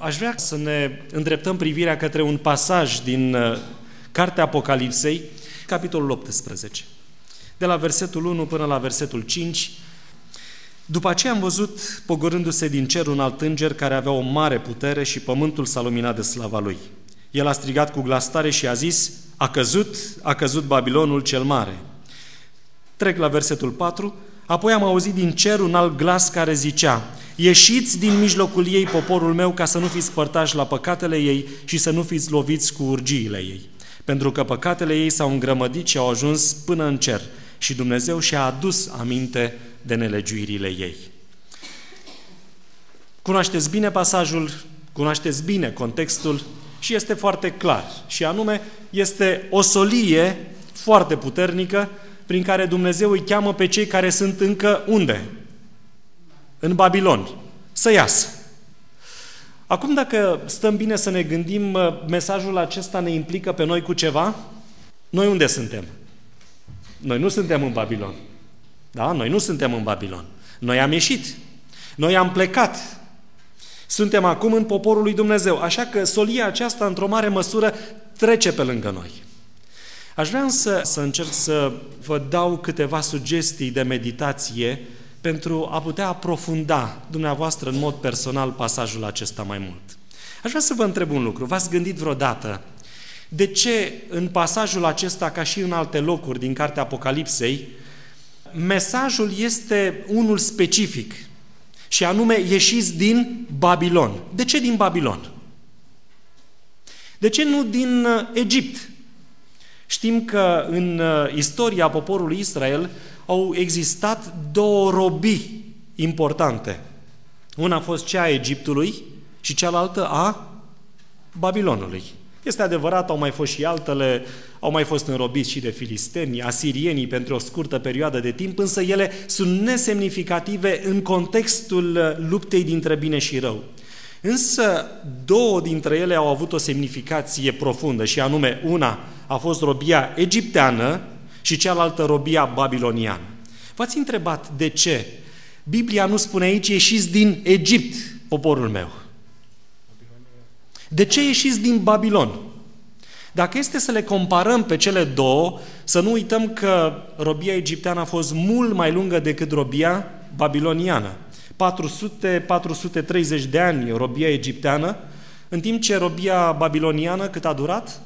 aș vrea să ne îndreptăm privirea către un pasaj din Cartea Apocalipsei, capitolul 18, de la versetul 1 până la versetul 5. După aceea am văzut, pogorându-se din cer, un alt înger care avea o mare putere și pământul s-a luminat de slava lui. El a strigat cu glas tare și a zis: a căzut Babilonul cel mare. Trec la versetul 4. Apoi am auzit din cer un alt glas care zicea: ieșiți din mijlocul ei, poporul meu, ca să nu fiți părtași la păcatele ei și să nu fiți loviți cu urgiile ei. Pentru că păcatele ei s-au îngrămădit și au ajuns până în cer și Dumnezeu și-a adus aminte de nelegiuirile ei. Cunoașteți bine pasajul, cunoașteți bine contextul și este foarte clar. Și anume, este o solie foarte puternică prin care Dumnezeu îi cheamă pe cei care sunt încă unde? În Babilon. Să iasă. Acum, dacă stăm bine să ne gândim, mesajul acesta ne implică pe noi cu ceva? Noi unde suntem? Noi nu suntem în Babilon. Da? Noi nu suntem în Babilon. Noi am ieșit. Noi am plecat. Suntem acum în poporul lui Dumnezeu. Așa că solia aceasta, într-o mare măsură, trece pe lângă noi. Aș vrea însă să încerc să vă dau câteva sugestii de meditație pentru a putea aprofunda dumneavoastră în mod personal pasajul acesta mai mult. Aș vrea să vă întreb un lucru. V-ați gândit vreodată de ce în pasajul acesta, ca și în alte locuri din Cartea Apocalipsei, mesajul este unul specific și anume: ieșiți din Babilon. De ce din Babilon? De ce nu din Egipt? Știm că în istoria poporului Israel au existat două robii importante. Una a fost cea a Egiptului și cealaltă a Babilonului. Este adevărat, au mai fost și altele, au mai fost înrobiți și de filisteni, asirienii pentru o scurtă perioadă de timp, însă ele sunt nesemnificative în contextul luptei dintre bine și rău. Însă două dintre ele au avut o semnificație profundă și anume, una a fost robia egipteană și cealaltă robia babiloniană. V-ați întrebat de ce Biblia nu spune aici: ieșiți din Egipt, poporul meu? De ce ieșiți din Babilon? Dacă este să le comparăm pe cele două, să nu uităm că robia egipteană a fost mult mai lungă decât robia babiloniană. 400-430 de ani robia egipteană, în timp ce robia babiloniană cât a durat?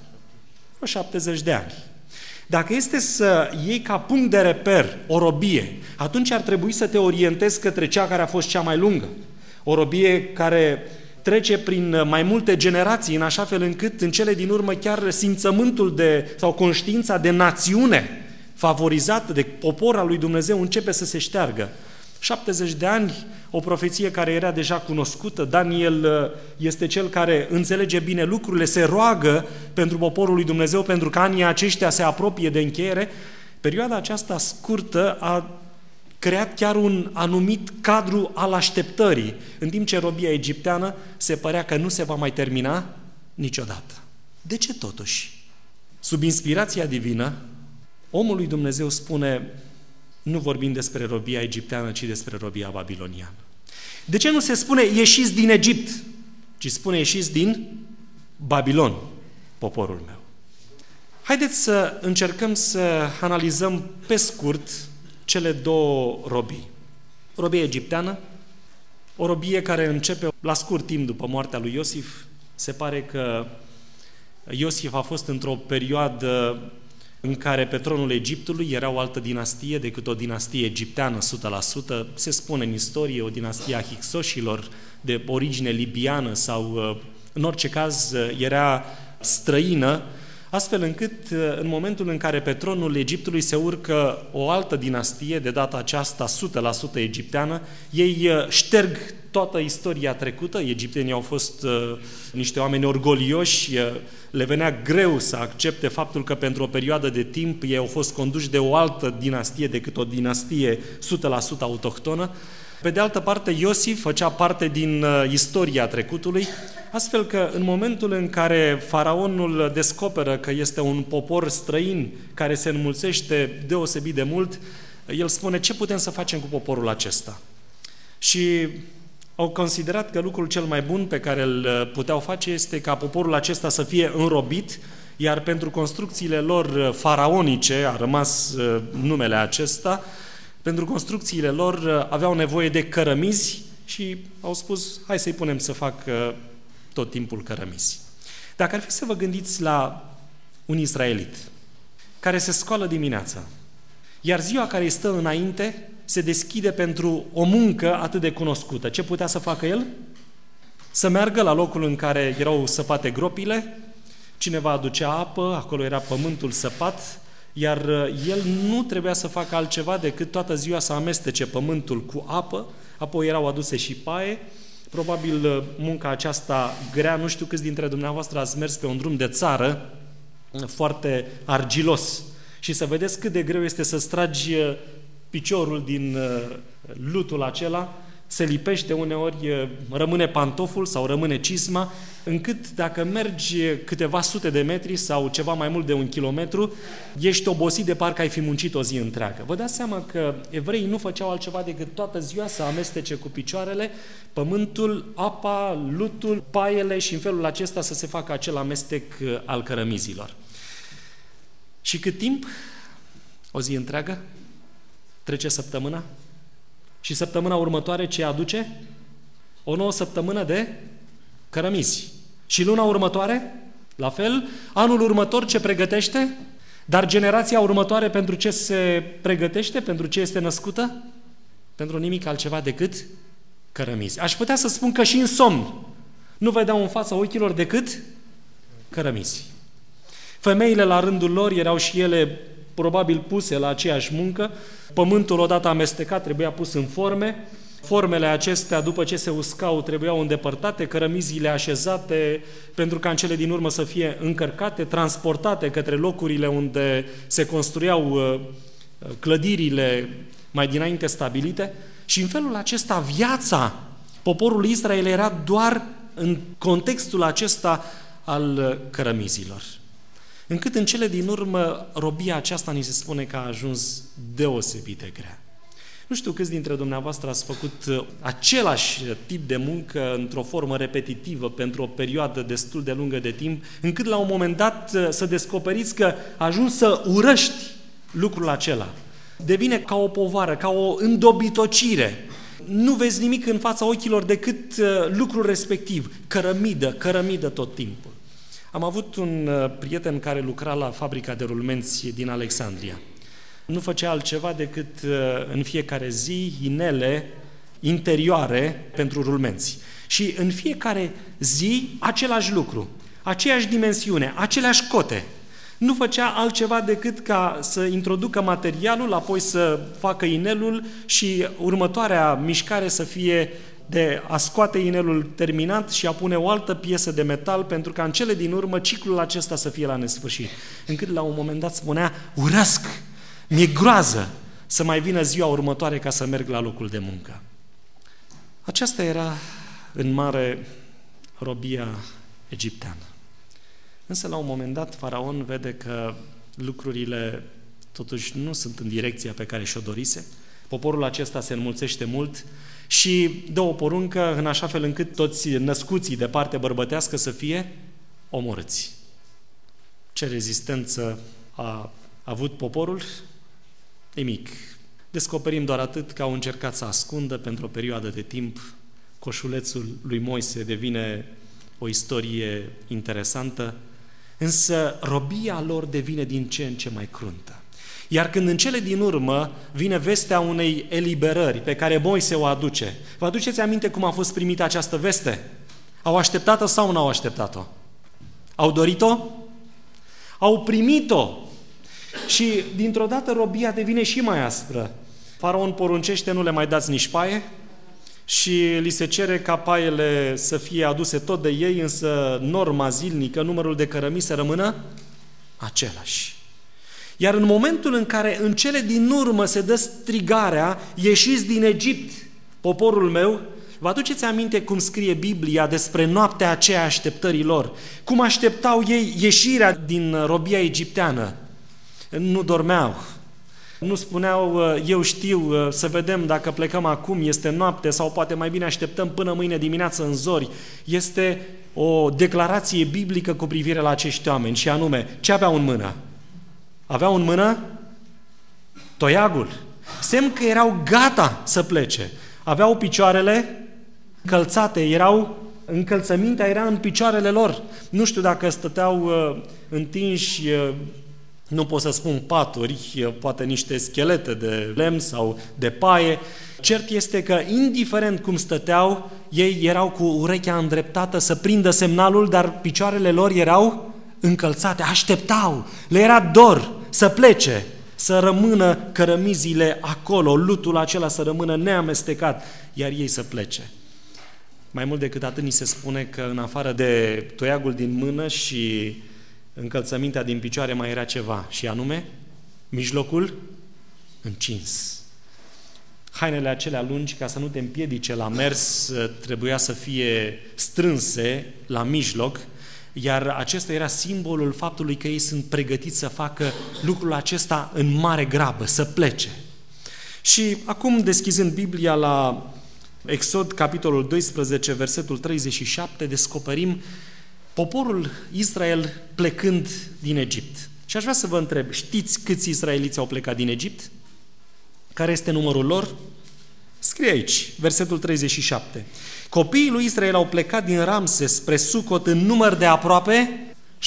70 de ani. Dacă este să iei ca punct de reper o robie, atunci ar trebui să te orientezi către cea care a fost cea mai lungă. O robie care trece prin mai multe generații, în așa fel încât în cele din urmă chiar simțământul sau conștiința de națiune favorizată de popor al lui Dumnezeu începe să se șteargă. 70 de ani, o profeție care era deja cunoscută. Daniel este cel care înțelege bine lucrurile, se roagă pentru poporul lui Dumnezeu pentru că anii aceștia se apropie de încheiere. Perioada aceasta scurtă a creat chiar un anumit cadru al așteptării, în timp ce robia egipteană se părea că nu se va mai termina niciodată. De ce totuși? Sub inspirația divină, omul lui Dumnezeu spune: nu vorbim despre robia egipteană, ci despre robia babiloniană. De ce nu se spune ieșiți din Egipt, ci spune ieșiți din Babilon, poporul meu? Haideți să încercăm să analizăm pe scurt cele două robii. Robia egipteană, o robie care începe la scurt timp după moartea lui Iosif. Se pare că Iosif a fost într-o perioadă în care pe tronul Egiptului era o altă dinastie decât o dinastie egipteană 100%. Se spune în istorie o dinastie a Hicsoșilor de origine libiană sau, în orice caz, era străină, astfel încât în momentul în care pe tronul Egiptului se urcă o altă dinastie, de data aceasta 100% egipteană, ei șterg toată istoria trecută. Egiptenii au fost niște oameni orgolioși, le venea greu să accepte faptul că pentru o perioadă de timp ei au fost conduși de o altă dinastie decât o dinastie 100% autohtonă. Pe de altă parte, Iosif făcea parte din istoria trecutului, astfel că în momentul în care faraonul descoperă că este un popor străin care se înmulțește deosebit de mult, el spune: ce putem să facem cu poporul acesta? Și au considerat că lucrul cel mai bun pe care îl puteau face este ca poporul acesta să fie înrobit, iar pentru construcțiile lor faraonice, a rămas numele acesta, pentru construcțiile lor aveau nevoie de cărămizi și au spus, hai să-i punem să facă tot timpul cărămizi. Dacă ar fi să vă gândiți la un israelit care se scoală dimineața, iar ziua care îi stă înainte se deschide pentru o muncă atât de cunoscută, ce putea să facă el? Să meargă la locul în care erau săpate gropile, cineva aducea apă, acolo era pământul săpat, iar el nu trebuia să facă altceva decât toată ziua să amestece pământul cu apă, apoi erau aduse și paie. Probabil munca aceasta grea, nu știu câți dintre dumneavoastră ați mers pe un drum de țară foarte argilos și să vedeți cât de greu este să-ți tragi piciorul din lutul acela, se lipește uneori, rămâne pantoful sau rămâne cisma, încât dacă mergi câteva sute de metri sau ceva mai mult de 1 kilometru, ești obosit de parcă ai fi muncit o zi întreagă. Vă dați seama că evreii nu făceau altceva decât toată ziua să amestece cu picioarele pământul, apa, lutul, paiele și în felul acesta să se facă acel amestec al cărămizilor. Și cât timp? O zi întreagă? Trece săptămâna? Și săptămâna următoare ce aduce? O nouă săptămână de cărămizi. Și luna următoare? La fel. Anul următor ce pregătește? Dar generația următoare pentru ce se pregătește? Pentru ce este născută? Pentru nimic altceva decât cărămizi. Aș putea să spun că și în somn nu vedeau în fața ochilor decât cărămizi. Femeile la rândul lor erau și ele probabil puse la aceeași muncă. Pământul odată amestecat trebuia pus în forme. Formele acestea, după ce se uscau, trebuiau îndepărtate, cărămizile așezate pentru ca în cele din urmă să fie încărcate, transportate către locurile unde se construiau clădirile mai dinainte stabilite. Și în felul acesta viața poporului Israel era doar în contextul acesta al cărămizilor. Încât în cele din urmă robia aceasta ni se spune că a ajuns deosebit de grea. Nu știu câți dintre dumneavoastră ați făcut același tip de muncă într-o formă repetitivă pentru o perioadă destul de lungă de timp, încât la un moment dat să descoperiți că ajungi să urăști lucrul acela. Devine ca o povară, ca o îndobitocire. Nu vezi nimic în fața ochilor decât lucrul respectiv, cărămidă tot timpul. Am avut un prieten care lucra la fabrica de rulmenți din Alexandria. Nu făcea altceva decât în fiecare zi inele interioare pentru rulmenți. Și în fiecare zi același lucru, aceeași dimensiune, aceleași cote. Nu făcea altceva decât ca să introducă materialul, apoi să facă inelul și următoarea mișcare să fie de a scoate inelul terminat și a pune o altă piesă de metal pentru ca în cele din urmă ciclul acesta să fie la nesfârșit. Încât la un moment dat spunea, urăsc, mi-e groază să mai vină ziua următoare ca să merg la locul de muncă. Aceasta era în mare robia egipteană. Însă la un moment dat Faraon vede că lucrurile totuși nu sunt în direcția pe care și-o dorise. Poporul acesta se înmulțește mult și dă o poruncă în așa fel încât toți născuții de parte bărbătească să fie omorâți. Ce rezistență a avut poporul? Nimic. Descoperim doar atât că au încercat să ascundă pentru o perioadă de timp. Coșulețul lui Moise devine o istorie interesantă, însă robia lor devine din ce în ce mai cruntă. Iar când în cele din urmă vine vestea unei eliberări pe care Moise o aduce, vă aduceți aminte cum a fost primită această veste? Au așteptat-o sau nu au așteptat-o? Au dorit-o? Au primit-o. Și dintr-o dată robia devine și mai aspră. Faraon poruncește, nu le mai dați nici paie și li se cere ca paiele să fie aduse tot de ei, însă norma zilnică, numărul de cărămizi să rămână același. Iar în momentul în care în cele din urmă se dă strigarea, ieșiți din Egipt, poporul meu, vă aduceți aminte cum scrie Biblia despre noaptea aceea așteptării lor? Cum așteptau ei ieșirea din robia egipteană? Nu dormeau. Nu spuneau, eu știu, să vedem dacă plecăm acum, este noapte sau poate mai bine așteptăm până mâine dimineață în zori. Este o declarație biblică cu privire la acești oameni și anume, ce aveau în mână? Aveau în mână toiagul. Semn că erau gata să plece. Aveau picioarele călțate, încălțămintea era în picioarele lor. Nu știu dacă stăteau întinși, nu pot să spun paturi, poate niște schelete de lemn sau de paie. Cert este că, indiferent cum stăteau, ei erau cu urechea îndreptată să prindă semnalul, dar picioarele lor erau încălțate, așteptau, le era dor să plece, să rămână cărămizile acolo, lutul acela să rămână neamestecat, iar ei să plece. Mai mult decât atât, ni se spune că în afară de toiagul din mână și încălțămintea din picioare mai era ceva, și anume mijlocul încins. Hainele acelea lungi, ca să nu te împiedice la mers, trebuia să fie strânse la mijloc, iar acesta era simbolul faptului că ei sunt pregătiți să facă lucrul acesta în mare grabă, să plece. Și acum, deschizând Biblia la Exod, capitolul 12, versetul 37, descoperim poporul Israel plecând din Egipt. Și aș vrea să vă întreb, știți câți israeliți au plecat din Egipt? Care este numărul lor? Scrie aici, versetul 37. Copiii lui Israel au plecat din Ramses spre Sucot în număr de aproape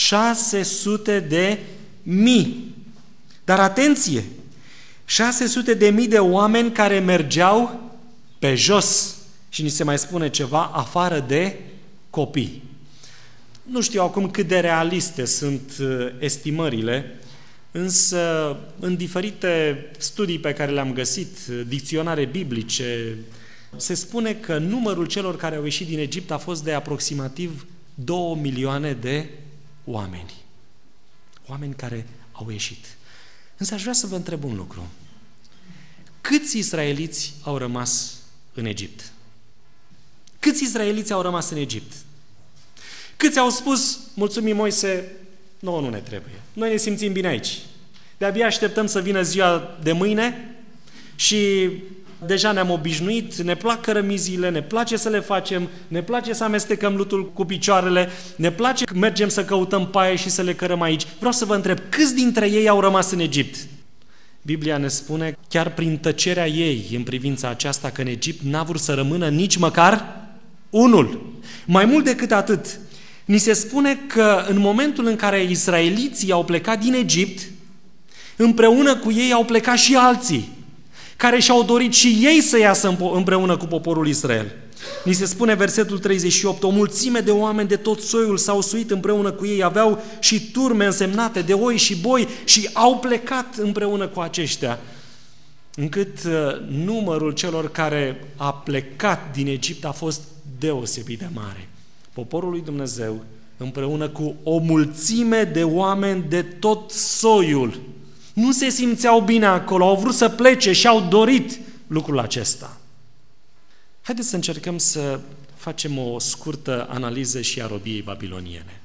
600.000. Dar atenție! 600.000 de oameni care mergeau pe jos. Și ni se mai spune ceva, afară de copii. Nu știu acum cât de realiste sunt estimările, însă în diferite studii pe care le-am găsit, dicționare biblice, se spune că numărul celor care au ieșit din Egipt a fost de aproximativ 2 milioane de oameni. Oameni care au ieșit. Însă aș vrea să vă întreb un lucru. Câți israeliți au rămas în Egipt? Câți israeliți au rămas în Egipt? Câți au spus, mulțumim Moise, nouă nu ne trebuie. Noi ne simțim bine aici. De-abia așteptăm să vină ziua de mâine și deja ne-am obișnuit, ne plac cărămizile, ne place să le facem, ne place să amestecăm lutul cu picioarele, ne place că mergem să căutăm paie și să le cărăm aici. Vreau să vă întreb, câți dintre ei au rămas în Egipt? Biblia ne spune, chiar prin tăcerea ei în privința aceasta, că în Egipt n-a vrut să rămână nici măcar unul. Mai mult decât atât, ni se spune că în momentul în care israeliții au plecat din Egipt, împreună cu ei au plecat și alții, care și-au dorit și ei să iasă împreună cu poporul Israel. Ni se spune versetul 38, o mulțime de oameni de tot soiul s-au suit împreună cu ei, aveau și turme însemnate de oi și boi și au plecat împreună cu aceștia, încât numărul celor care a plecat din Egipt a fost deosebit de mare. Poporul lui Dumnezeu, împreună cu o mulțime de oameni de tot soiul, nu se simțeau bine acolo, au vrut să plece și au dorit lucrul acesta. Haideți să încercăm să facem o scurtă analiză și a robiei babiloniene.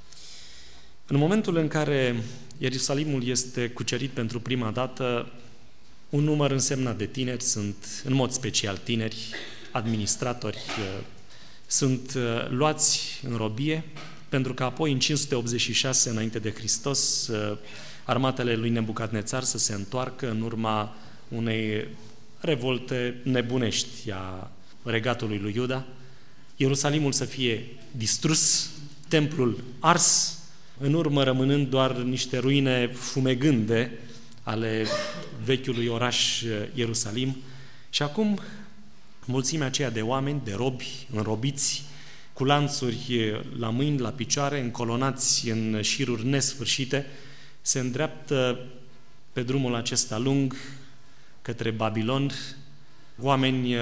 În momentul în care Ierusalimul este cucerit pentru prima dată, un număr însemnat de tineri, sunt în mod special tineri, administratori, sunt luați în robie, pentru că apoi în 586 înainte de Hristos armatele lui Nebucadnețar să se întoarcă în urma unei revolte nebunești a regatului lui Iuda, Ierusalimul să fie distrus, templul ars, în urmă rămânând doar niște ruine fumegânde ale vechiului oraș Ierusalim. Și acum mulțimea aceea de oameni, de robi, înrobiți, cu lanțuri la mâini, la picioare, încolonați în șiruri nesfârșite, se îndreaptă pe drumul acesta lung către Babilon, oameni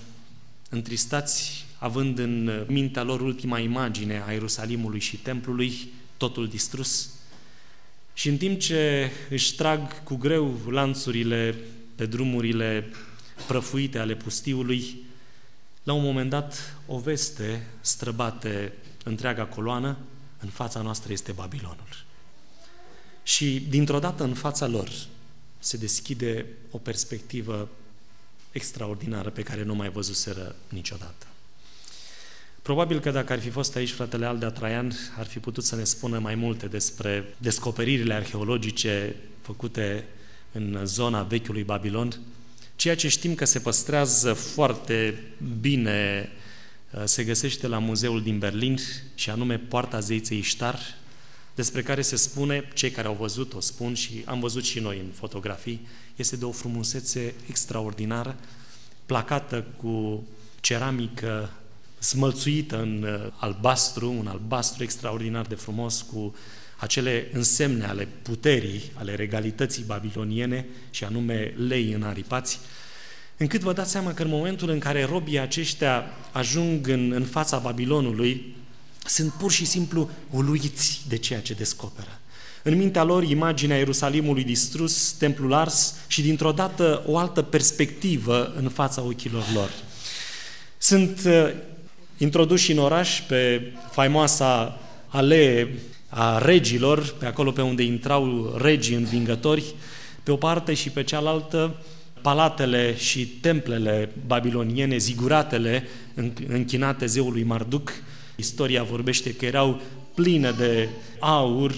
întristați, având în mintea lor ultima imagine a Ierusalimului și templului, totul distrus. Și în timp ce își trag cu greu lanțurile pe drumurile prăfuite ale pustiului, la un moment dat o veste străbate întreaga coloană, în fața noastră este Babilonul. Și dintr-o dată în fața lor se deschide o perspectivă extraordinară pe care nu mai văzuseră niciodată. Probabil că dacă ar fi fost aici fratele Aldea Traian, ar fi putut să ne spună mai multe despre descoperirile arheologice făcute în zona vechiului Babilon, ceea ce știm că se păstrează foarte bine, se găsește la muzeul din Berlin, și anume Poarta Zeiței Ishtar, despre care se spune, cei care au văzut o spun și am văzut și noi în fotografii, este de o frumusețe extraordinară, placată cu ceramică smălțuită în albastru, un albastru extraordinar de frumos, cu acele însemne ale puterii, ale regalității babiloniene, și anume lei înaripați, încât vă dați seama că în momentul în care robii aceștia ajung în fața Babilonului, sunt pur și simplu uluiți de ceea ce descoperă. În mintea lor, imaginea Ierusalimului distrus, templul ars și dintr-o dată o altă perspectivă în fața ochilor lor. Sunt introduși în oraș pe faimoasa alee a regilor, pe acolo pe unde intrau regii învingători, pe o parte și pe cealaltă palatele și templele babiloniene, ziguratele închinate zeului Marduk. Istoria vorbește că erau pline de aur,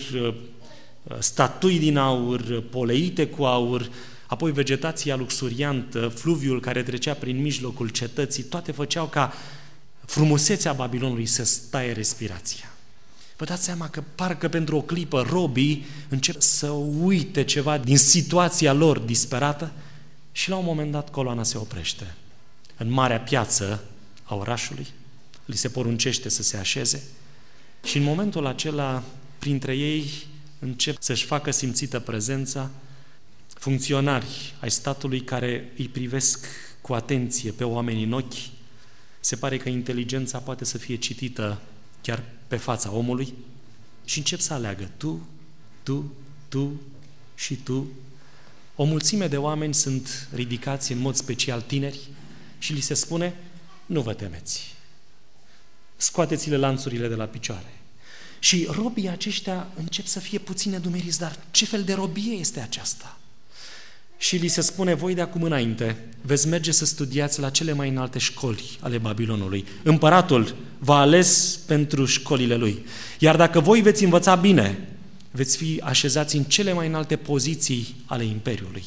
statui din aur, poleite cu aur, apoi vegetația luxuriantă, fluviul care trecea prin mijlocul cetății, toate făceau ca frumusețea Babilonului să staie respirația. Vă dați seama că parcă pentru o clipă robii încep să uite ceva din situația lor disperată și la un moment dat coloana se oprește. În marea piață a orașului li se poruncește să se așeze și în momentul acela printre ei încep să-și facă simțită prezența funcționari ai statului care îi privesc cu atenție pe oameni în ochi. Se pare că inteligența poate să fie citită chiar pe fața omului și încep să aleagă tu și tu. O mulțime de oameni sunt ridicați, în mod special tineri, și li se spune: nu vă temeți, scoateți-le lanțurile de la picioare. Și robii aceștia încep să fie puțin nedumeriți, dar ce fel de robie este aceasta? Și li se spune: voi de acum înainte veți merge să studiați la cele mai înalte școli ale Babilonului. Împăratul v-a ales pentru școlile lui. Iar dacă voi veți învăța bine, veți fi așezați în cele mai înalte poziții ale Imperiului.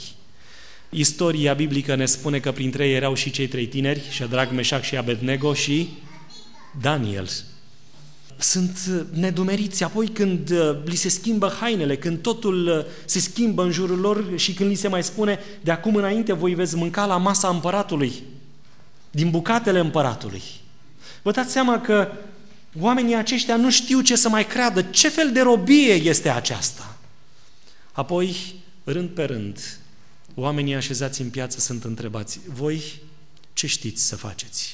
Istoria biblică ne spune că printre ei erau și cei trei tineri, Șadrac, Meșac și Abednego și Daniel. Sunt nedumeriți. Apoi când li se schimbă hainele, când totul se schimbă în jurul lor și când li se mai spune: de acum înainte voi veți mânca la masa împăratului, din bucatele împăratului. Vă dați seama că oamenii aceștia nu știu ce să mai creadă. Ce fel de robie este aceasta? Apoi, rând pe rând, oamenii așezați în piață sunt întrebați: voi ce știți să faceți?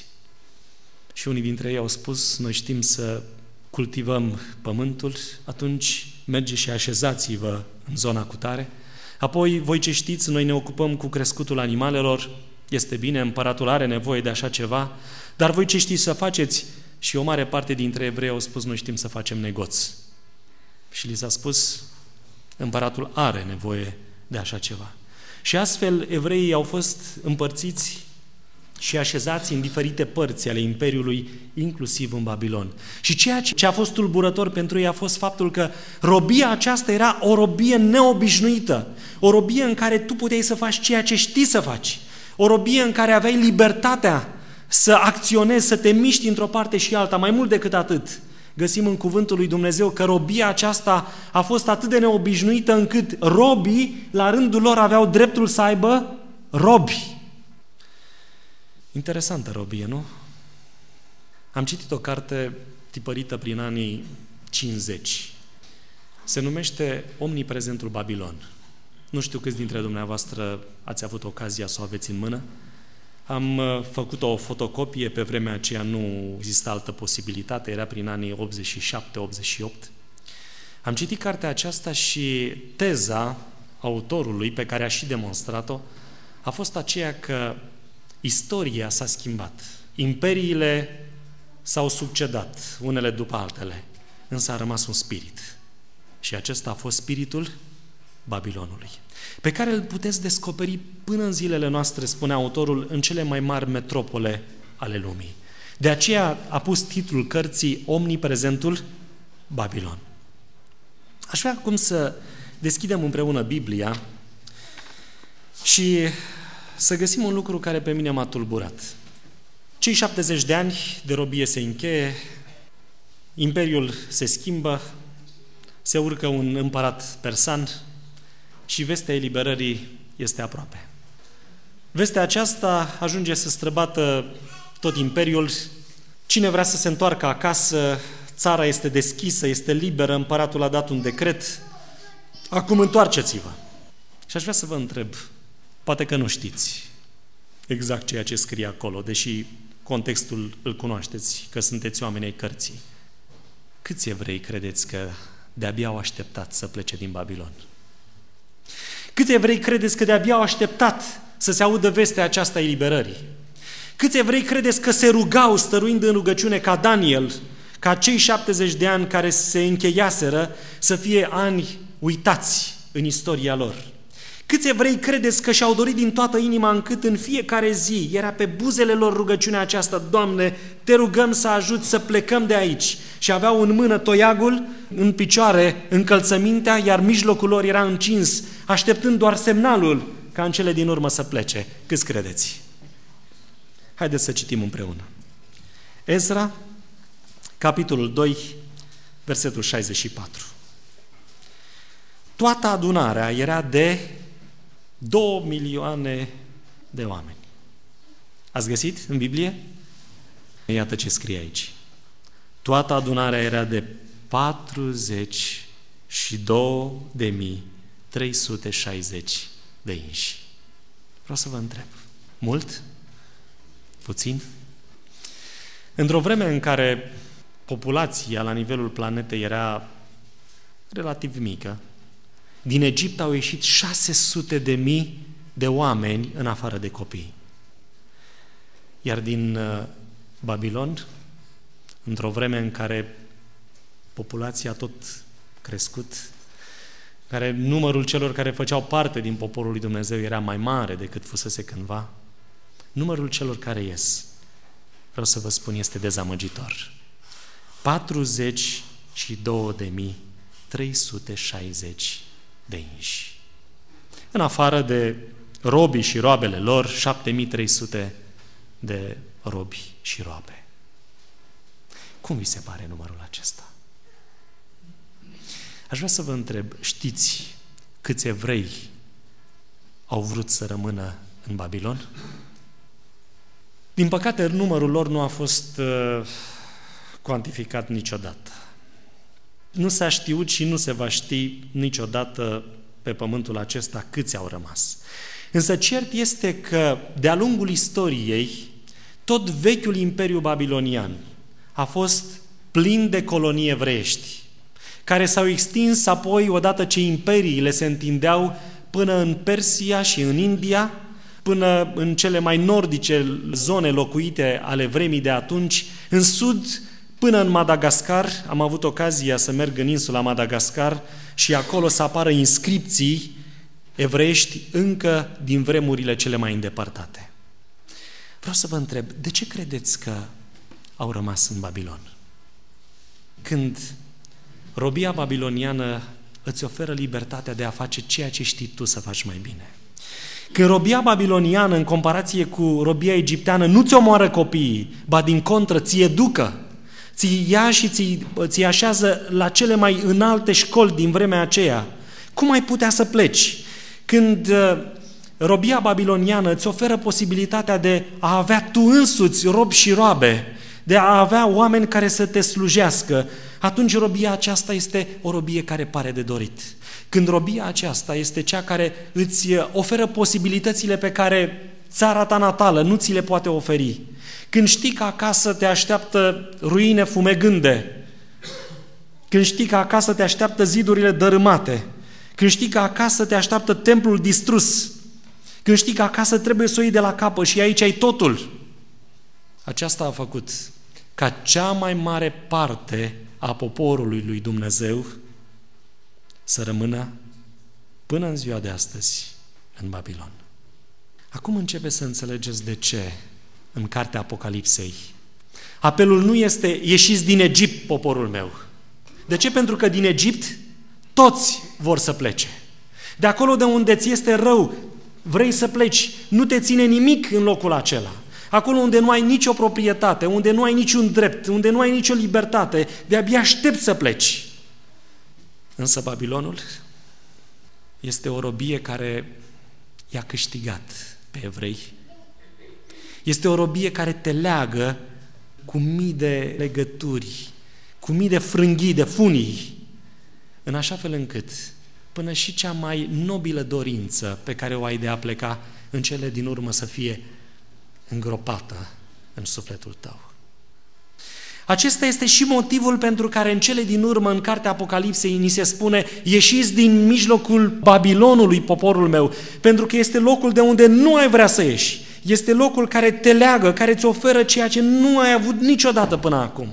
Și unii dintre ei au spus: noi știm să cultivăm pământul. Atunci mergeți și așezați-vă în zona cutare. Apoi, voi ce știți? Noi ne ocupăm cu crescutul animalelor. Este bine, împăratul are nevoie de așa ceva. Dar voi ce știți să faceți? Și o mare parte dintre evrei au spus: noi știm să facem negoți. Și li s-a spus: împăratul are nevoie de așa ceva. Și astfel evreii au fost împărțiți și așezați în diferite părți ale Imperiului, inclusiv în Babilon. Și ceea ce a fost tulburător pentru ei a fost faptul că robia aceasta era o robie neobișnuită, o robie în care tu puteai să faci ceea ce știi să faci, o robie în care aveai libertatea să acționezi, să te miști într-o parte și alta. Mai mult decât atât, găsim în cuvântul lui Dumnezeu că robia aceasta a fost atât de neobișnuită încât robii, la rândul lor, aveau dreptul să aibă robi. Interesantă robie, nu? Am citit o carte tipărită prin anii 50. Se numește Omniprezentul Babilon. Nu știu câți dintre dumneavoastră ați avut ocazia să o aveți în mână. Am făcut o fotocopie, pe vremea aceea nu exista altă posibilitate, era prin anii 87-88. Am citit cartea aceasta și teza autorului, pe care a și demonstrat-o, a fost aceea că istoria s-a schimbat. Imperiile s-au succedat, unele după altele, însă a rămas un spirit. Și acesta a fost spiritul Babilonului, pe care îl puteți descoperi până în zilele noastre, spune autorul, în cele mai mari metropole ale lumii. De aceea a pus titlul cărții Omniprezentul Babilon. Aș vrea acum să deschidem împreună Biblia și să găsim un lucru care pe mine m-a tulburat. Cei 70 de ani de robie se încheie, imperiul se schimbă, se urcă un împărat persan și vestea eliberării este aproape. Vestea aceasta ajunge să străbată tot imperiul. Cine vrea să se întoarcă acasă, țara este deschisă, este liberă, împăratul a dat un decret. Acum întoarceți-vă. Și aș vrea să vă întreb, poate că nu știți exact ceea ce scrie acolo, deși contextul îl cunoașteți, că sunteți oameni ai cărții. Câți evrei credeți că de-abia au așteptat să plece din Babilon? Câți evrei credeți că de-abia au așteptat să se audă vestea aceasta eliberării? Câți evrei credeți că se rugau, stăruind în rugăciune ca Daniel, ca cei 70 de ani care se încheiaseră să fie ani uitați în istoria lor? Câți evrei credeți că și-au dorit din toată inima încât în fiecare zi era pe buzele lor rugăciunea aceasta: Doamne, te rugăm să ajuți să plecăm de aici? Și aveau în mână toiagul, în picioare încălțămintea, iar mijlocul lor era încins, așteptând doar semnalul ca în cele din urmă să plece. Câți credeți? Haideți să citim împreună. Ezra, capitolul 2, versetul 64. Toată adunarea era de 2 milioane de oameni. Ați găsit în Biblie? Iată ce scrie aici. Toată adunarea era de 42.360 de inși. Vreau să vă întreb. Mult? Puțin? Într-o vreme în care populația la nivelul planetei era relativ mică, din Egipt au ieșit 600.000 de oameni în afară de copii. Iar din Babilon, într-o vreme în care populația a tot crescut, care numărul celor care făceau parte din poporul lui Dumnezeu era mai mare decât fusese cândva, numărul celor care ies, vreau să vă spun, este dezamăgitor. 42.360 de inși. În afară de robii și roabele lor, 7.300 de robi și roabe. Cum vi se pare numărul acesta? Aș vrea să vă întreb, știți câți evrei au vrut să rămână în Babilon? Din păcate, numărul lor nu a fost cuantificat niciodată. Nu s-a știut și nu se va ști niciodată pe pământul acesta câți au rămas. Însă cert este că de-a lungul istoriei, tot vechiul imperiu babilonian a fost plin de colonii evreiești, care s-au extins apoi, odată ce imperiile se întindeau până în Persia și în India, până în cele mai nordice zone locuite ale vremii de atunci, în sud, până în Madagascar. Am avut ocazia să merg în insula Madagascar și acolo să apară inscripții evreiești încă din vremurile cele mai îndepărtate. Vreau să vă întreb, de ce credeți că au rămas în Babilon? Când robia babiloniană îți oferă libertatea de a face ceea ce știi tu să faci mai bine. Când robia babiloniană, în comparație cu robia egipteană, nu ți omoară copiii, ba din contră, ți educă, ți ia și ți așează la cele mai înalte școli din vremea aceea, cum ai putea să pleci? Când robia babiloniană îți oferă posibilitatea de a avea tu însuți robi și roabe, de a avea oameni care să te slujească, atunci robia aceasta este o robie care pare de dorit. Când robia aceasta este cea care îți oferă posibilitățile pe care țara ta natală nu ți le poate oferi, când știi că acasă te așteaptă ruine fumegânde, când știi că acasă te așteaptă zidurile dărâmate, când știi că acasă te așteaptă templul distrus, când știi că acasă trebuie să o iei de la capăt și aici ai totul, aceasta a făcut ca cea mai mare parte a poporului lui Dumnezeu să rămână până în ziua de astăzi în Babilon. Acum începe să înțelegeți de ce în cartea Apocalipsei apelul nu este ieșiți din Egipt, poporul meu. De ce? Pentru că din Egipt toți vor să plece. De acolo de unde ți este rău, vrei să pleci, nu te ține nimic în locul acela. Acolo unde nu ai nicio proprietate, unde nu ai niciun drept, unde nu ai nicio libertate, de-abia aștept să pleci. Însă Babilonul este o robie care i-a câștigat pe evrei. Este o robie care te leagă cu mii de legături, cu mii de frânghii, de funii, în așa fel încât până și cea mai nobilă dorință pe care o ai de a pleca în cele din urmă să fie îngropată în sufletul tău. Acesta este și motivul pentru care în cele din urmă, în cartea Apocalipsei, ni se spune: ieșiți din mijlocul Babilonului, poporul meu, pentru că este locul de unde nu ai vrea să ieși. Este locul care te leagă, care îți oferă ceea ce nu ai avut niciodată până acum.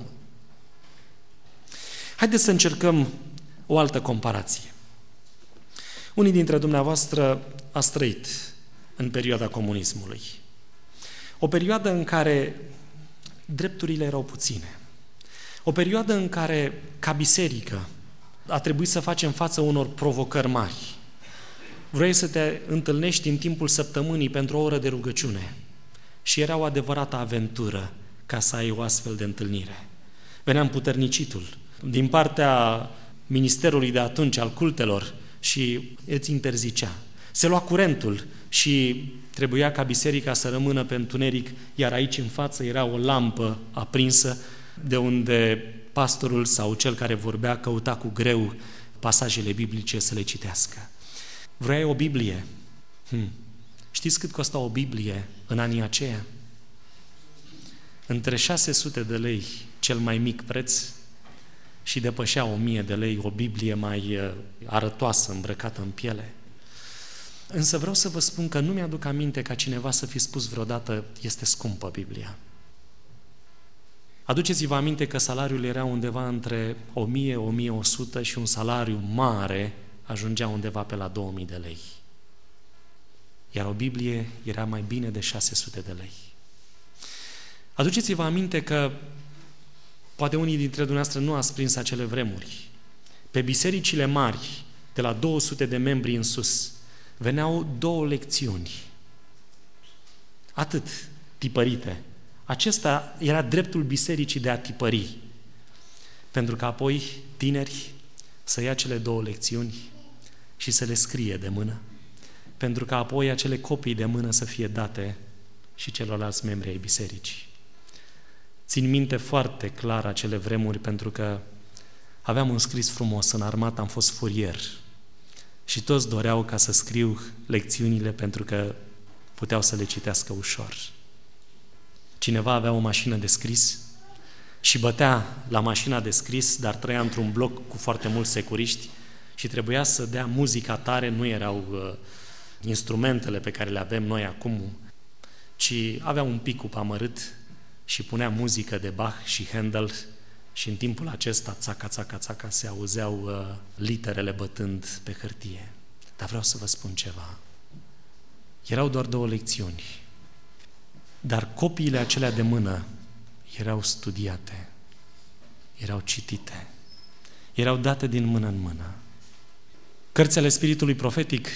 Haideți să încercăm o altă comparație. Unii dintre dumneavoastră ați trăit în perioada comunismului. O perioadă în care drepturile erau puține. O perioadă în care, ca biserică, a trebuit să facem față unor provocări mari. Vrei să te întâlnești în timpul săptămânii pentru o oră de rugăciune și era o adevărată aventură ca să ai o astfel de întâlnire. Venea împuternicitul din partea ministerului de atunci, al cultelor, și îți interzicea. Se lua curentul și trebuia ca biserica să rămână pe întuneric, iar aici în față era o lampă aprinsă, de unde pastorul sau cel care vorbea căuta cu greu pasajele biblice să le citească. Vrei o Biblie? Știți cât costa o Biblie în anii aceia? Între 600 de lei, cel mai mic preț, și depășea 1000 de lei o Biblie mai arătoasă, îmbrăcată în piele. Însă vreau să vă spun că nu mi-aduc aminte ca cineva să fi spus vreodată: este scumpă Biblia. Aduceți-vă aminte că salariul era undeva între 1000-1100 și un salariu mare ajungea undeva pe la 2000 de lei. Iar o Biblie era mai bine de 600 de lei. Aduceți-vă aminte că poate unii dintre dumneavoastră nu ați prins acele vremuri. Pe bisericile mari, de la 200 de membri în sus, veneau 2 lecțiuni. Atât, tipărite. Acesta era dreptul bisericii de a tipări. Pentru că apoi tineri să ia cele 2 lecțiuni și să le scrie de mână. Pentru că apoi acele copii de mână să fie date și celorlalți membri ai bisericii. Țin minte foarte clar acele vremuri pentru că aveam un scris frumos, în armată am fost furier și toți doreau ca să scriu lecțiunile pentru că puteau să le citească ușor. Cineva avea o mașină de scris și bătea la mașina de scris, dar trăia într-un bloc cu foarte mulți securiști și trebuia să dea muzica tare, nu erau instrumentele pe care le avem noi acum, ci avea un picup amărât și punea muzică de Bach și Handel și în timpul acesta, țaca, țaca, țaca, se auzeau literele bătând pe hârtie. Dar vreau să vă spun ceva. Erau doar 2 lecțiuni, dar copiile acelea de mână erau studiate, erau citite, erau date din mână în mână. Cărțile Spiritului Profetic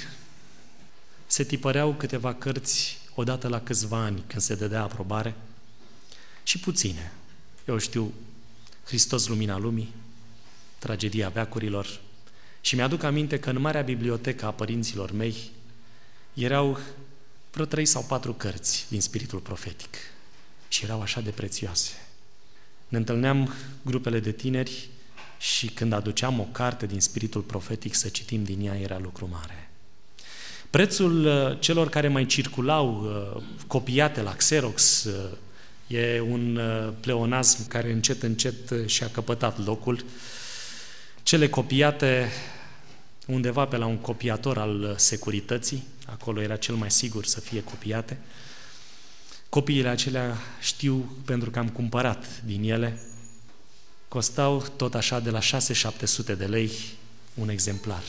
se tipăreau câteva cărți odată la câțiva ani când se dădea aprobare și puține. Eu știu, Hristos Lumina Lumii, Tragedia Veacurilor și mi-aduc aminte că în marea bibliotecă a părinților mei erau vreo 3 sau 4 cărți din Spiritul Profetic și erau așa de prețioase. Ne întâlneam grupele de tineri și când aduceam o carte din Spiritul Profetic să citim din ea era lucru mare. Prețul celor care mai circulau copiate la Xerox e un pleonasm care încet, încet și-a căpătat locul. Cele copiate undeva pe la un copiator al securității, acolo era cel mai sigur să fie copiate. Copiile acelea știu pentru că am cumpărat din ele, costau tot așa de la 600-700 de lei un exemplar.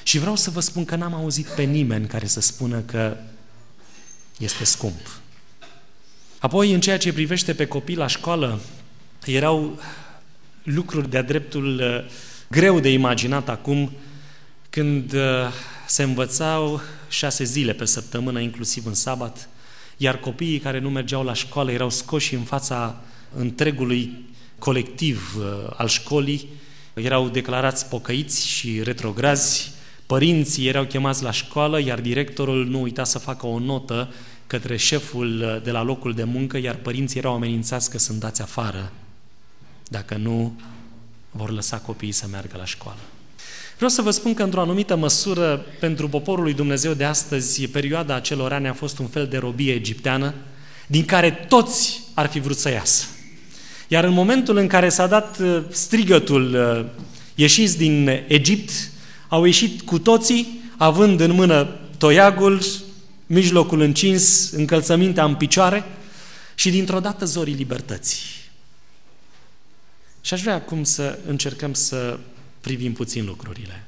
Și vreau să vă spun că n-am auzit pe nimeni care să spună că este scump. Apoi, în ceea ce privește pe copii la școală, erau lucruri de-a dreptul greu de imaginat acum, când se învățau 6 zile pe săptămână, inclusiv în sabat, iar copiii care nu mergeau la școală erau scoși în fața întregului colectiv al școlii, erau declarați pocăiți și retrograzi, părinții erau chemați la școală, iar directorul nu uita să facă o notă către șeful de la locul de muncă, iar părinții erau amenințați că sunt dați afară dacă nu vor lăsa copiii să meargă la școală. Vreau să vă spun că, într-o anumită măsură, pentru poporul lui Dumnezeu de astăzi, perioada acelor ani a fost un fel de robie egipteană, din care toți ar fi vrut să iasă. Iar în momentul în care s-a dat strigătul ieșiți din Egipt, au ieșit cu toții, având în mână toiagul, mijlocul încins, încălțămintea în picioare și dintr-o dată zorii libertății. Și aș vrea acum să încercăm să privim puțin lucrurile.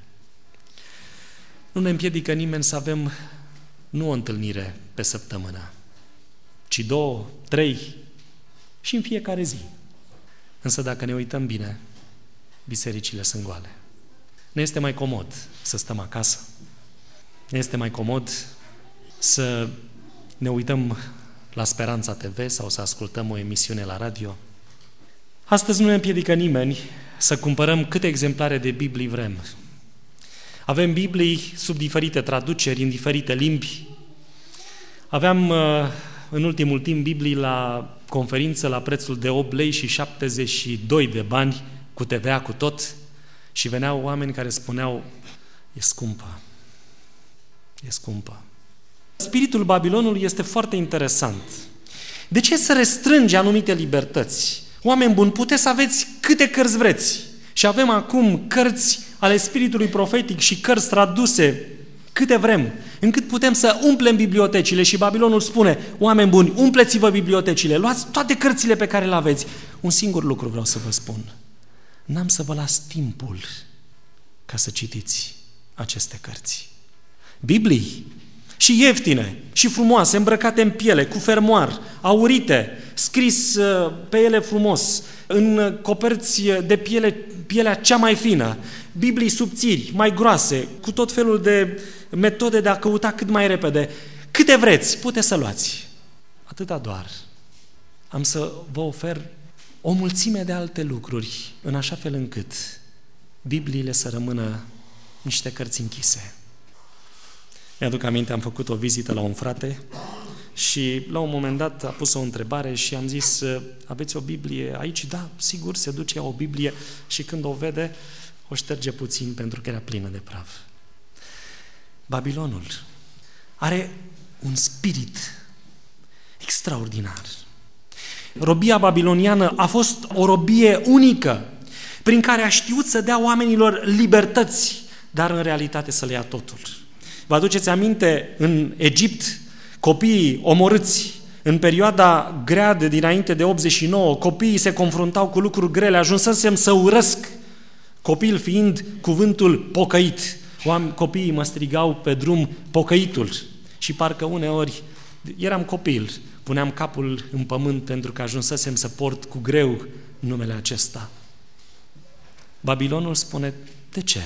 Nu ne împiedică nimeni să avem nu o întâlnire pe săptămână, ci 2, 3 și în fiecare zi. Însă dacă ne uităm bine, bisericile sunt goale. Ne este mai comod să stăm acasă, ne este mai comod să ne uităm la Speranța TV sau să ascultăm o emisiune la radio. Astăzi nu ne împiedică nimeni să cumpărăm câte exemplare de Biblii vrem. Avem Biblii sub diferite traduceri, în diferite limbi. Aveam în ultimul timp Biblii la conferință la prețul de 8 lei și 72 de bani, cu TVA, cu tot, și veneau oameni care spuneau, e scumpă, e scumpă. Spiritul Babilonului este foarte interesant. De ce să restrânge anumite libertăți? Oameni buni, puteți să aveți câte cărți vreți. Și avem acum cărți ale spiritului profetic și cărți traduse câte vrem, încât putem să umplem bibliotecile. Și Babilonul spune, oameni buni, umpleți-vă bibliotecile, luați toate cărțile pe care le aveți. Un singur lucru vreau să vă spun. N-am să vă las timpul ca să citiți aceste cărți. Biblii, și ieftine, și frumoase, îmbrăcate în piele, cu fermoar, aurite, scris pe ele frumos, în coperți de pielea cea mai fină, Biblii subțiri, mai groase, cu tot felul de metode de a căuta cât mai repede. Câte vreți, puteți să luați. Atâta doar. Am să vă ofer o mulțime de alte lucruri, în așa fel încât Bibliile să rămână niște cărți închise. Mi-aduc aminte, am făcut o vizită la un frate și la un moment dat a pus o întrebare și am zis, aveți o Biblie aici? Da, sigur, se duce o Biblie și când o vede, o șterge puțin pentru că era plină de praf. Babilonul are un spirit extraordinar. Robia babiloniană a fost o robie unică, prin care a știut să dea oamenilor libertăți, dar în realitate să le ia totul. Vă aduceți aminte, în Egipt, copiii omorâți în perioada grea de dinainte de 89, copiii se confruntau cu lucruri grele, ajunsesem să urăsc, copil fiind cuvântul pocăit. Copiii mă strigau pe drum pocăitul și parcă uneori eram copil, puneam capul în pământ pentru că ajunsesem să port cu greu numele acesta. Babilonul spune, de ce?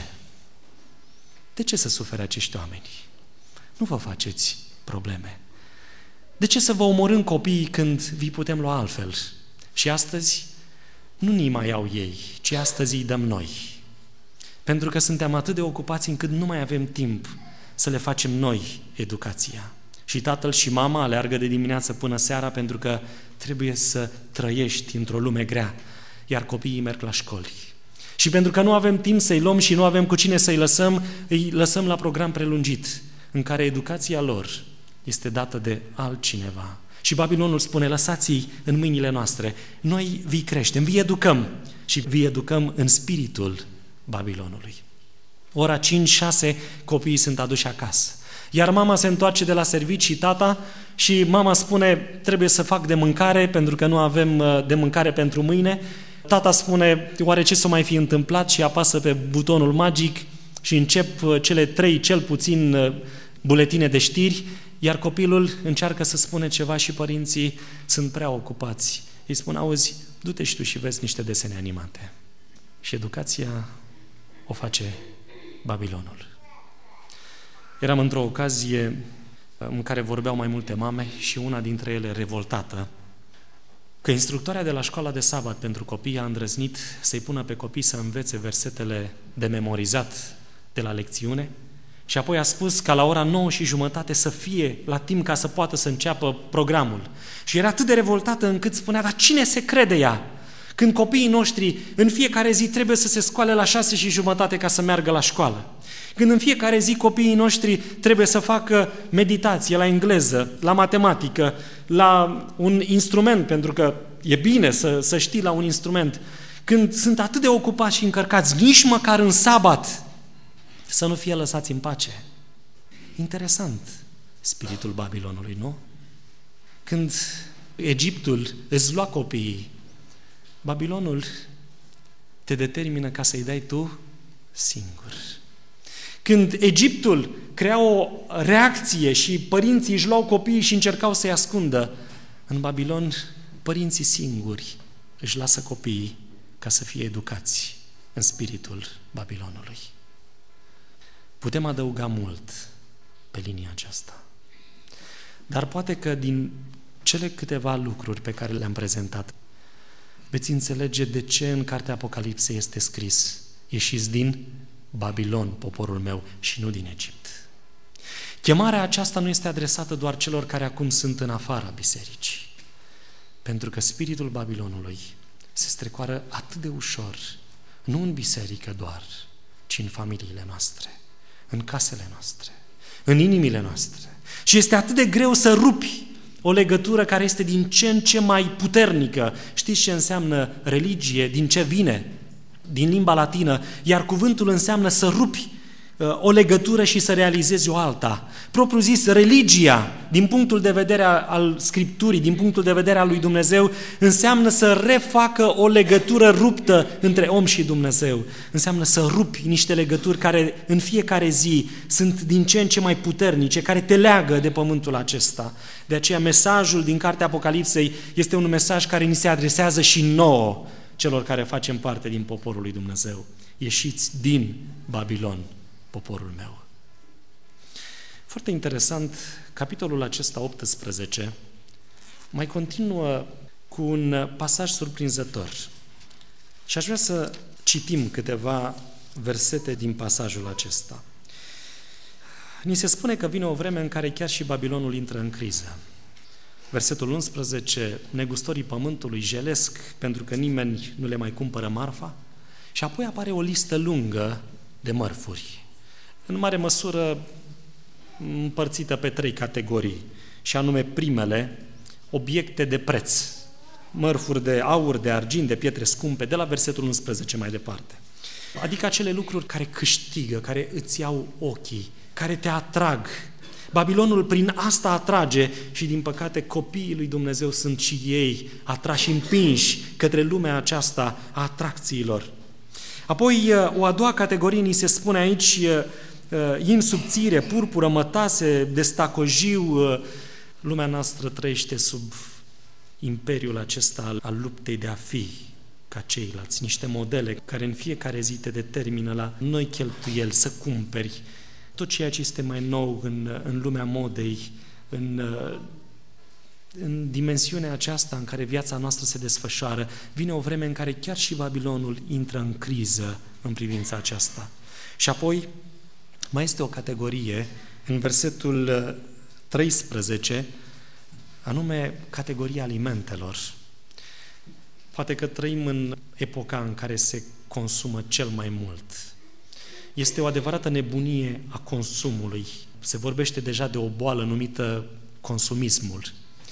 De ce să sufere acești oameni? Nu vă faceți probleme. De ce să vă omorâm copiii când vi putem lua altfel? Și astăzi nu ni mai iau ei, ci astăzi îi dăm noi. Pentru că suntem atât de ocupați încât nu mai avem timp să le facem noi educația. Și tatăl și mama aleargă de dimineață până seara pentru că trebuie să trăiești într-o lume grea, iar copiii merg la școli. Și pentru că nu avem timp să-i luăm și nu avem cu cine să-i lăsăm, îi lăsăm la program prelungit, în care educația lor este dată de altcineva. Și Babilonul spune, lăsați-i în mâinile noastre, noi vi creștem, vi educăm și vi educăm în spiritul Babilonului. Ora 5-6 copiii sunt aduși acasă. Iar mama se întoarce de la servici și tata și mama spune, trebuie să fac de mâncare pentru că nu avem de mâncare pentru mâine. Tata spune, oare ce s-o mai fi întâmplat și apasă pe butonul magic și încep cele 3, cel puțin, buletine de știri, iar copilul încearcă să spună ceva și părinții sunt prea ocupați. Îi spun, auzi, du-te și tu și vezi niște desene animate. Și educația o face Babilonul. Eram într-o ocazie în care vorbeau mai multe mame și una dintre ele revoltată că instructoarea de la școala de sabat pentru copii a îndrăznit să-i pună pe copii să învețe versetele de memorizat de la lecțiune și apoi a spus ca la ora 9:30 să fie la timp ca să poată să înceapă programul. Și era atât de revoltată încât spunea, dar cine se crede ea? Când copiii noștri în fiecare zi trebuie să se scoale la 6:30 ca să meargă la școală. Când în fiecare zi copiii noștri trebuie să facă meditație la engleză, la matematică, la un instrument, pentru că e bine să știi la un instrument. Când sunt atât de ocupați și încărcați, nici măcar în sabat, să nu fie lăsați în pace. Interesant spiritul Babilonului, nu? Când Egiptul îți lua copiii, Babilonul te determină ca să-i dai tu singur. Când Egiptul crea o reacție și părinții își luau copiii și încercau să-i ascundă, în Babilon părinții singuri își lasă copiii ca să fie educați în spiritul Babilonului. Putem adăuga mult pe linia aceasta. Dar poate că din cele câteva lucruri pe care le-am prezentat, veți înțelege de ce în cartea Apocalipsei este scris: ieșiți din Babilon, poporul meu, și nu din Egipt. Chemarea aceasta nu este adresată doar celor care acum sunt în afara bisericii, pentru că spiritul Babilonului se strecoară atât de ușor, nu în biserică doar, ci în familiile noastre, în casele noastre, în inimile noastre. Și este atât de greu să rupi o legătură care este din ce în ce mai puternică. Știți ce înseamnă religie? Din ce vine? Din limba latină, iar cuvântul înseamnă să rupi o legătură și să realizezi o alta. Propriu zis, religia, din punctul de vedere al Scripturii, din punctul de vedere al lui Dumnezeu, înseamnă să refacă o legătură ruptă între om și Dumnezeu. Înseamnă să rupi niște legături care în fiecare zi sunt din ce în ce mai puternice, care te leagă de pământul acesta. De aceea mesajul din cartea Apocalipsei este un mesaj care ni se adresează și nouă, celor care facem parte din poporul lui Dumnezeu. Ieșiți din Babilon, poporul meu. Foarte interesant, capitolul acesta 18 mai continuă cu un pasaj surprinzător. Și aș vrea să citim câteva versete din pasajul acesta. Ni se spune că vine o vreme în care chiar și Babilonul intră în criză. Versetul 11, negustorii pământului jelesc pentru că nimeni nu le mai cumpără marfa, și apoi apare o listă lungă de mărfuri, în mare măsură împărțită pe 3 categorii, și anume primele, obiecte de preț, mărfuri de aur, de argint, de pietre scumpe, de la versetul 11 mai departe. Adică acele lucruri care câștigă, care îți iau ochii, care te atrag. Babilonul prin asta atrage și, din păcate, copiii lui Dumnezeu sunt și ei atrași, împinși către lumea aceasta a atracțiilor. Apoi, o a doua categorie ni se spune aici, in subțire, purpură, mătase, de stacojiu. Lumea noastră trăiește sub imperiul acesta al luptei de a fi ca ceilalți, niște modele care în fiecare zi te determină la noi cheltuieli, să cumperi tot ceea ce este mai nou în lumea modei, în dimensiunea aceasta în care viața noastră se desfășoară. Vine o vreme în care chiar și Babilonul intră în criză în privința aceasta. Și apoi mai este o categorie în versetul 13, anume categoria alimentelor. Poate că trăim în epoca în care se consumă cel mai mult. Este o adevărată nebunie a consumului. Se vorbește deja de o boală numită consumismul.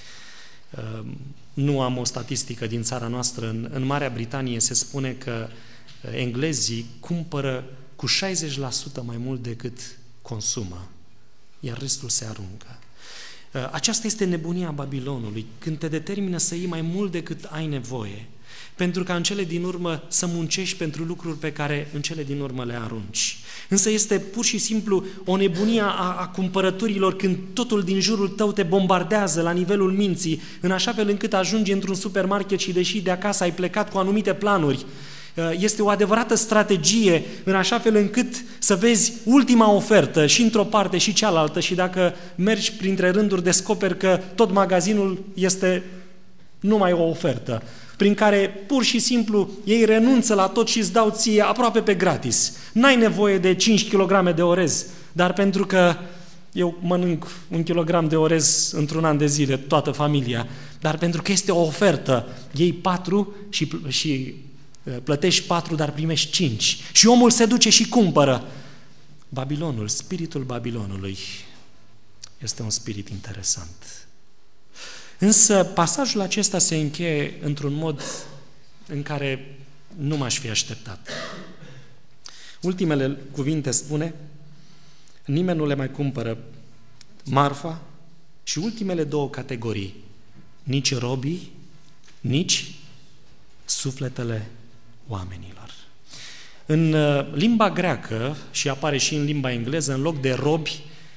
Nu am o statistică din țara noastră. În Marea Britanie se spune că englezii cumpără cu 60% mai mult decât consumă, iar restul se aruncă. Aceasta este nebunia Babilonului, când te determină să iei mai mult decât ai nevoie. pentru ca în cele din urmă să muncești pentru lucruri pe care în cele din urmă le arunci. Însă este pur și simplu o nebunie a cumpărăturilor când totul din jurul tău te bombardează la nivelul minții, în așa fel încât ajungi într-un supermarket și deși de acasă ai plecat cu anumite planuri, este o adevărată strategie în așa fel încât să vezi ultima ofertă și într-o parte și cealaltă și dacă mergi printre rânduri descoperi că tot magazinul este numai o ofertă prin care pur și simplu ei renunță la tot și îți dau ție aproape pe gratis. N-ai nevoie de 5 kg de orez, dar pentru că eu mănânc 1 kg de orez într-un an de zile, toată familia, dar pentru că este o ofertă, iei 4 și plătești 4, dar primești 5. Și omul se duce și cumpără. Babilonul, spiritul Babilonului este un spirit interesant. Însă pasajul acesta se încheie într-un mod în care nu m-aș fi așteptat. Ultimele cuvinte spune: nimeni nu le mai cumpără marfa, și ultimele două categorii: nici robii, nici sufletele oamenilor. În limba greacă, și apare și în limba engleză, în loc de robi,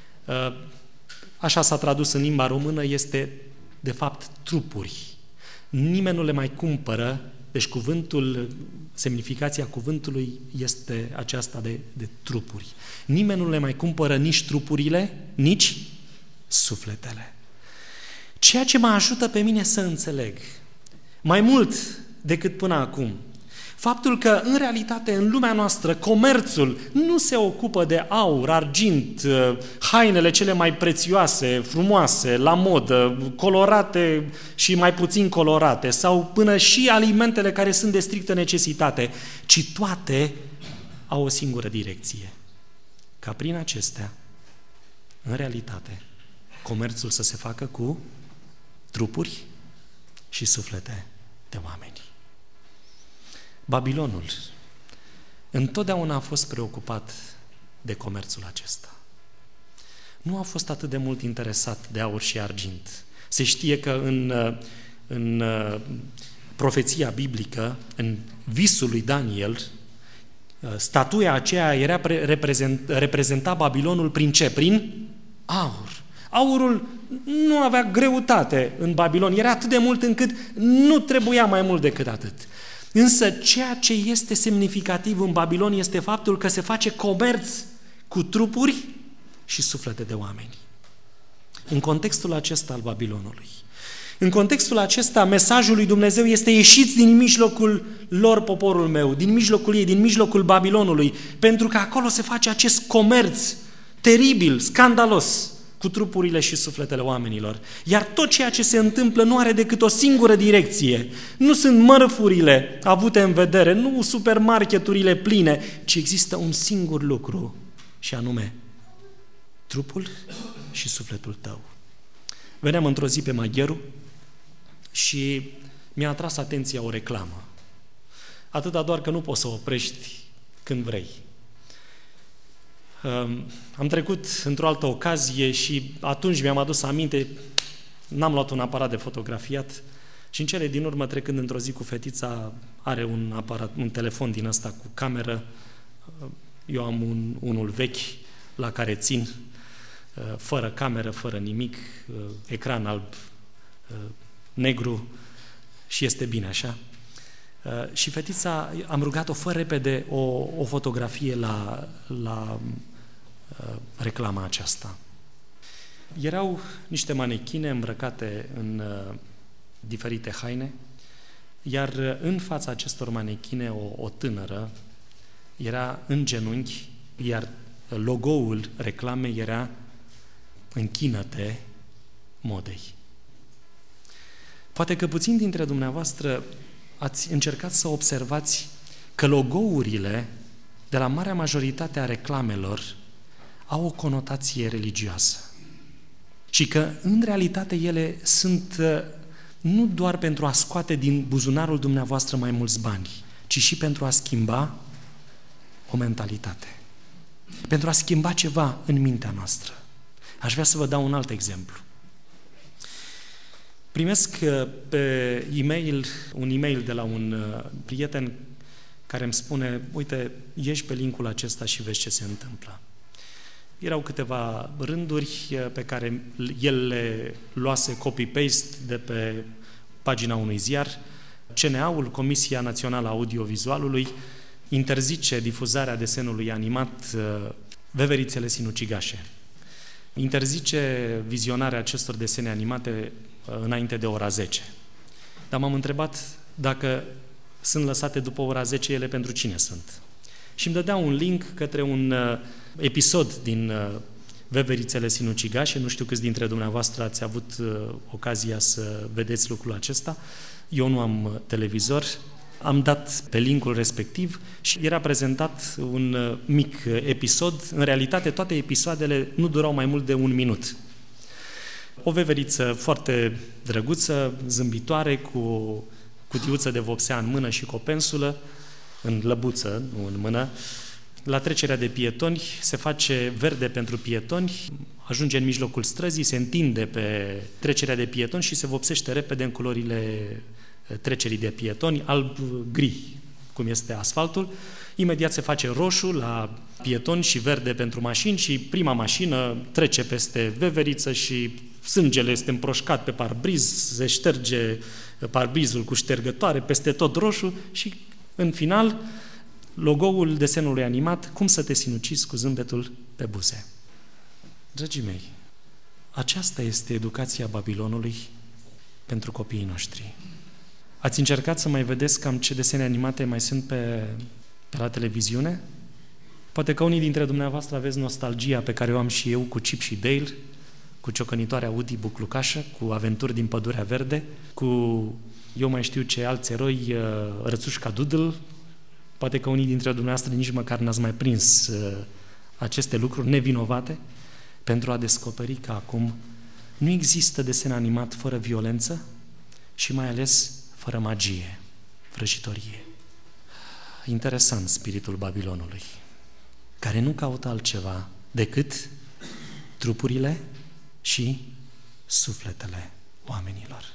așa s-a tradus în limba română, este de fapt trupuri. Nimeni nu le mai cumpără, deci semnificația cuvântului este aceasta de trupuri. Nimeni nu le mai cumpără nici trupurile, nici sufletele. Ceea ce mă ajută pe mine să înțeleg mai mult decât până acum faptul că, în realitate, în lumea noastră, comerțul nu se ocupă de aur, argint, hainele cele mai prețioase, frumoase, la modă, colorate și mai puțin colorate, sau până și alimentele care sunt de strictă necesitate, ci toate au o singură direcție. Ca prin acestea, în realitate, comerțul să se facă cu trupuri și suflete de oameni. Babilonul întotdeauna a fost preocupat de comerțul acesta. Nu a fost atât de mult interesat de aur și argint. Se știe că în profeția biblică, în visul lui Daniel, statuia aceea reprezenta Babilonul prin ce? Prin aur. Aurul nu avea greutate în Babilon, era atât de mult încât nu trebuia mai mult decât atât. Însă ceea ce este semnificativ în Babilon este faptul că se face comerț cu trupuri și suflete de oameni. În contextul acesta al Babilonului, în contextul acesta, mesajul lui Dumnezeu este: ieșiți din mijlocul lor, poporul meu, din mijlocul ei, din mijlocul Babilonului, pentru că acolo se face acest comerț teribil, scandalos, cu trupurile și sufletele oamenilor. Iar tot ceea ce se întâmplă nu are decât o singură direcție. Nu sunt mărfurile avute în vedere, nu supermarketurile pline, ci există un singur lucru, și anume trupul și sufletul tău. Veneam într-o zi pe Magheru și mi-a atras atenția o reclamă. Atâta doar că nu poți să o oprești când vrei. Am trecut într-o altă ocazie și atunci mi-am adus aminte, n-am luat un aparat de fotografiat și în cele din urmă, trecând într-o zi cu fetița, are un telefon din ăsta cu cameră, eu am unul vechi la care țin, fără cameră, fără nimic, ecran alb, negru, și este bine așa. Și fetița, am rugat-o fă repede o fotografie la reclama aceasta. Erau niște manechine îmbrăcate în diferite haine, iar în fața acestor manechine o tânără era în genunchi, iar logo-ul reclamei era: închină-te modei. Poate că puțini dintre dumneavoastră ați încercat să observați că logourile de la marea majoritate a reclamelor au o conotație religioasă și că, în realitate, ele sunt nu doar pentru a scoate din buzunarul dumneavoastră mai mulți bani, ci și pentru a schimba o mentalitate, pentru a schimba ceva în mintea noastră. Aș vrea să vă dau un alt exemplu. Primesc pe e-mail, un e-mail de la un prieten care îmi spune, uite, ieși pe linkul acesta și vezi ce se întâmplă. Erau câteva rânduri pe care el le luase copy-paste de pe pagina unui ziar. CNA-ul, Comisia Națională a Audiovizualului, interzice difuzarea desenului animat Veverițele sinucigașe. Interzice vizionarea acestor desene animate înainte de ora 10. Dar m-am întrebat dacă sunt lăsate după ora 10, ele pentru cine sunt? Și îmi dădea un link către un episod din Veverițele sinucigașe. Nu știu câți dintre dumneavoastră ați avut ocazia să vedeți lucrul acesta. Eu nu am televizor. Am dat pe linkul respectiv și era prezentat un mic episod. În realitate, toate episoadele nu durau mai mult de 1 minut. O veveriță foarte drăguță, zâmbitoare, cu cutiuță de vopsea în mână și cu o pensulă, în lăbuță, nu în mână. La trecerea de pietoni se face verde pentru pietoni, ajunge în mijlocul străzii, se întinde pe trecerea de pietoni și se vopsește repede în culorile trecerii de pietoni, alb-gri, cum este asfaltul. Imediat se face roșu la pietoni și verde pentru mașini și prima mașină trece peste veveriță și sângele este împroșcat pe parbriz, se șterge parbrizul cu ștergătoare, peste tot roșu și în final logo-ul desenului animat, cum să te sinucizi cu zâmbetul pe buze. Dragii mei, aceasta este educația Babilonului pentru copiii noștri. Ați încercat să mai vedeți cam ce desene animate mai sunt pe la televiziune? Poate că unii dintre dumneavoastră aveți nostalgia pe care o am și eu cu Chip și Dale, cu ciocănitoarea Woody Buclucașă, cu Aventuri din Pădurea Verde, cu eu mai știu ce alți eroi, Rățușca Doodle. Poate că unii dintre dumneavoastră nici măcar n-ați mai prins aceste lucruri nevinovate, pentru a descoperi că acum nu există desen animat fără violență și mai ales fără magie, vrăjitorie. Interesant spiritul Babilonului, care nu caută altceva decât trupurile și sufletele oamenilor.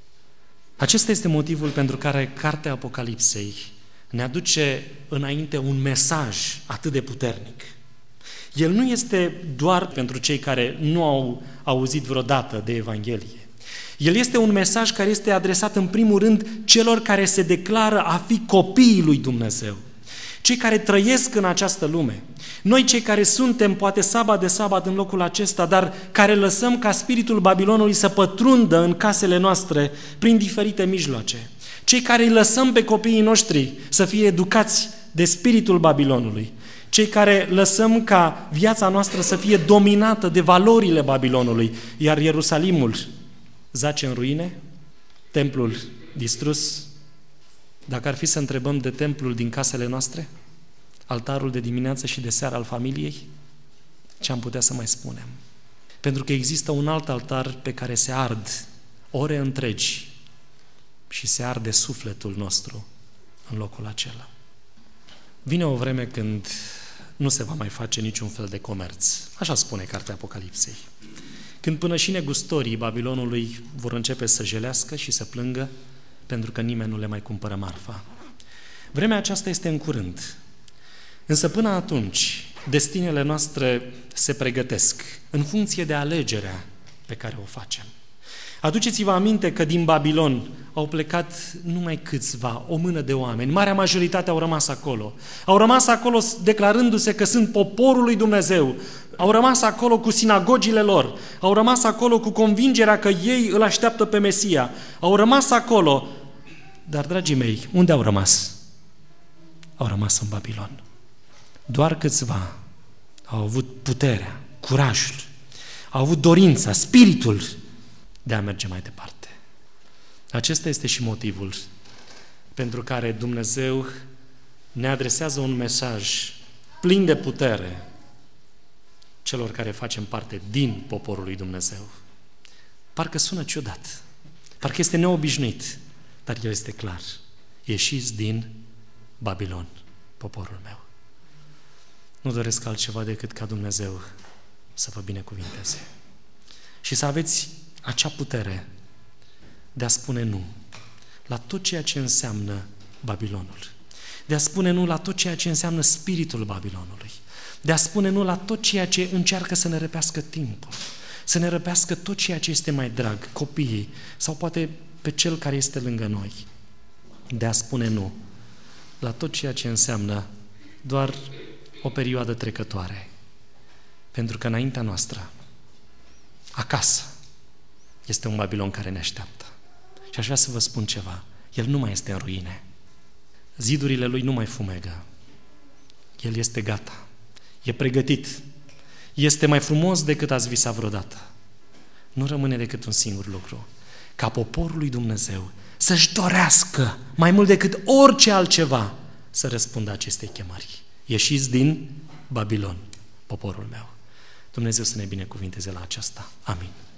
Acesta este motivul pentru care Cartea Apocalipsei ne aduce înainte un mesaj atât de puternic. El nu este doar pentru cei care nu au auzit vreodată de Evanghelie. El este un mesaj care este adresat în primul rând celor care se declară a fi copiii lui Dumnezeu. Cei care trăiesc în această lume. Noi cei care suntem poate sabat de sabat în locul acesta, dar care lăsăm ca spiritul Babilonului să pătrundă în casele noastre prin diferite mijloace. Cei care îi lăsăm pe copiii noștri să fie educați de spiritul Babilonului. Cei care lăsăm ca viața noastră să fie dominată de valorile Babilonului, iar Ierusalimul zace în ruine, templul distrus. Dacă ar fi să întrebăm de templul din casele noastre, altarul de dimineață și de seară al familiei, ce am putea să mai spunem? Pentru că există un alt altar pe care se ard ore întregi și se arde sufletul nostru în locul acela. Vine o vreme când nu se va mai face niciun fel de comerț. Așa spune Cartea Apocalipsei. Când până și negustorii Babilonului vor începe să jelească și să plângă pentru că nimeni nu le mai cumpără marfa. Vremea aceasta este în curând. Însă până atunci, destinele noastre se pregătesc în funcție de alegerea pe care o facem. Aduceți-vă aminte că din Babilon au plecat numai câțiva, o mână de oameni. Marea majoritate au rămas acolo. Au rămas acolo declarându-se că sunt poporul lui Dumnezeu. Au rămas acolo cu sinagogile lor. Au rămas acolo cu convingerea că ei îl așteaptă pe Mesia. Au rămas acolo. Dar, dragii mei, unde au rămas? Au rămas în Babilon. Doar câțiva au avut puterea, curajul, au avut dorința, spiritul de a merge mai departe. Acesta este și motivul pentru care Dumnezeu ne adresează un mesaj plin de putere celor care facem parte din poporul lui Dumnezeu. Parcă sună ciudat, parcă este neobișnuit, dar el este clar. Ieșiți din Babilon, poporul meu. Nu doresc altceva decât ca Dumnezeu să vă binecuvinteze și să aveți acea putere de a spune nu la tot ceea ce înseamnă Babilonul, de a spune nu la tot ceea ce înseamnă spiritul Babilonului, de a spune nu la tot ceea ce încearcă să ne răpească timpul, să ne răpească tot ceea ce este mai drag, copiii sau poate pe cel care este lângă noi, de a spune nu la tot ceea ce înseamnă doar o perioadă trecătoare. Pentru că înaintea noastră, acasă, este un Babilon care ne așteaptă. Și aș vrea să vă spun ceva. El nu mai este în ruine. Zidurile lui nu mai fumegă. El este gata. E pregătit. Este mai frumos decât ați visat vreodată. Nu rămâne decât un singur lucru. Ca poporul lui Dumnezeu să-și dorească mai mult decât orice altceva să răspundă acestei chemări. Ieșiți din Babilon, poporul meu. Dumnezeu să ne binecuvinteze la aceasta. Amin.